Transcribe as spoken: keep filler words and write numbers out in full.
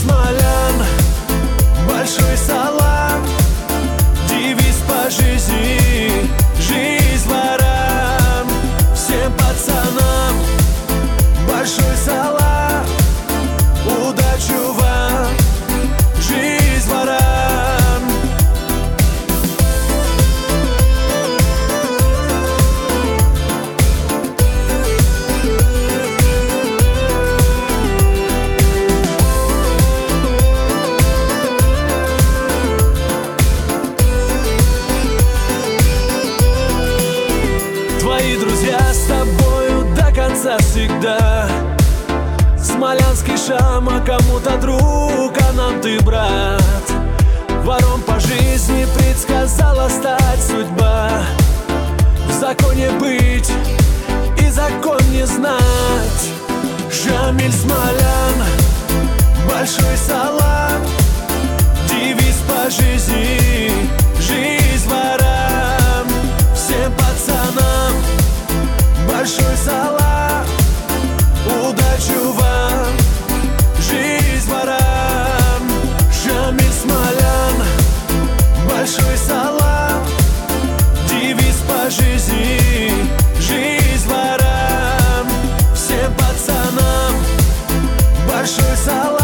Смолян, большой салам, девиз по жизни, жизнь ворам. Всем пацанам большой салам, удачу вам, жизнь ворам. Твои друзья с тобою до конца всегда. Смолянский Шама, кому-то друг, а нам ты брат. Вором по жизни предсказала стать судьба. В законе быть и закон не знать. Жамиль Смолян, большой салам, девиз по жизни, жизнь ворам. Всем пацанам большой салам, удачу вам, жизнь ворам. Жамиль Смолян, большой салам, девиз по жизни, жизнь ворам. Всем пацанам большой салам.